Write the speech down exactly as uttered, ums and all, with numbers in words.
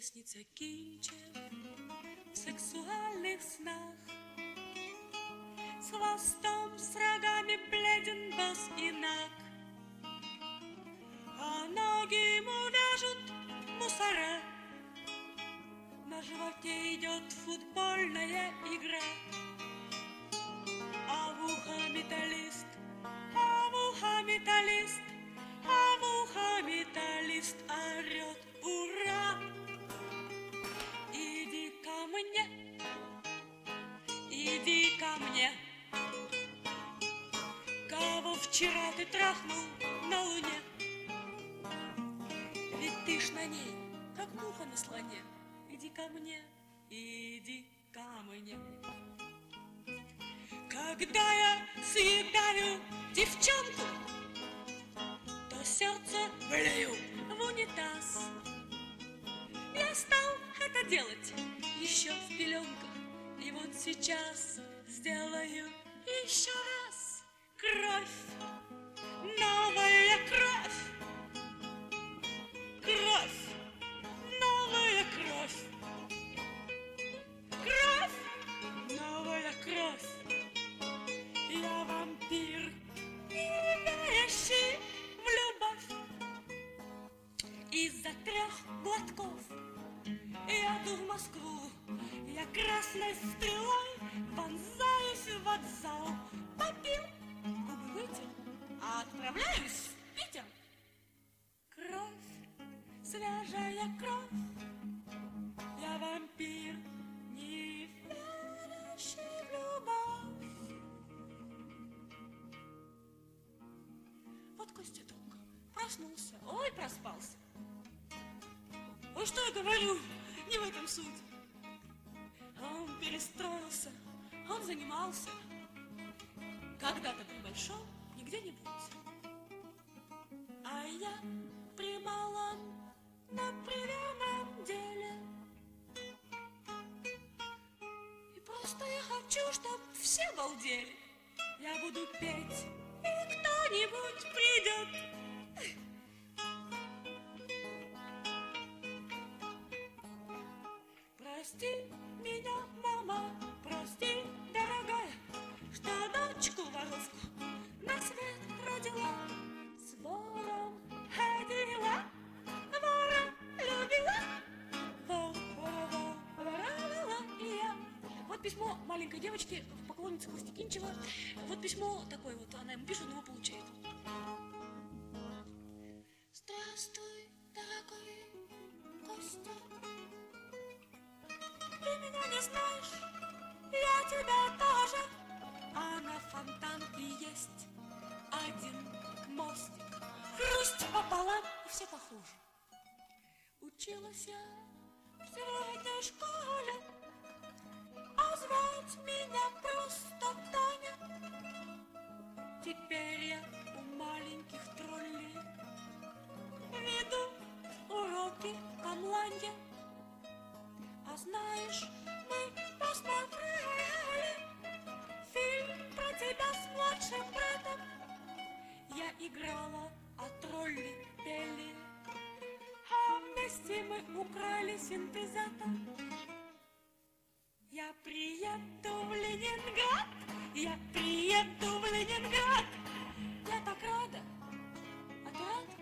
снится кинчев в сексуальных снах. С хвостом, с рогами бледен, босс и наг, а ноги ему вяжут мусора. На животе идет футбольная игра, а в ухо металлист, а в ухо металлист, а в ухо металлист орет: ура! Иди ко мне, иди ко мне. Кого вчера ты трахнул на луне? Ведь ты ж на ней, как муха на слоне. Иди ко мне, иди ко мне. Когда я съедаю девчонку, то сердце влею в унитаз. Я стал это делать еще в пеленках, и вот сейчас сделаю еще раз. Кровь, новая кровь, кровь, новая кровь, кровь, новая кровь. Я вампир, верящий в любовь. Из-за трех глотков я иду в Москву. Я красной стрелой вонзаюсь в вокзал. Попил, губы вытер, а отправляюсь в Питер. Кровь, свежая кровь. Я вампир, не верящий в любовь. Вот Костя только проснулся, ой, проспался. Ой, что я говорю, не в этом суть. Он перестроился, он занимался. Когда-то был большой, нигде не будет. А я при малом, на приверном деле. И просто я хочу, чтоб все балдели. Я буду петь, и кто-нибудь придет. Прости меня, мама, прости, дорогая, что дочку-воровку на свет родила. С вором ходила, вора любила, вор, вора, вора, воровала и я. Вот письмо маленькой девочки, поклонницы Кости Кинчева. Вот письмо такое вот, она ему пишет, он его получает. Здравствуй, дорогой Костя. Ты меня не знаешь, я тебя тоже. А на фонтанке есть один мостик. Хрусть пополам, и все похожи. Училась я в средней школе, а звать меня просто Таня. Теперь я у маленьких троллей веду уроки камланья. А знаешь, мы посмотрели фильм про тебя с младшим братом. Я играла, а тролли пели, а вместе мы украли синтезатор. Я приеду в Ленинград, я приеду в Ленинград. Я так рада, а ты рад?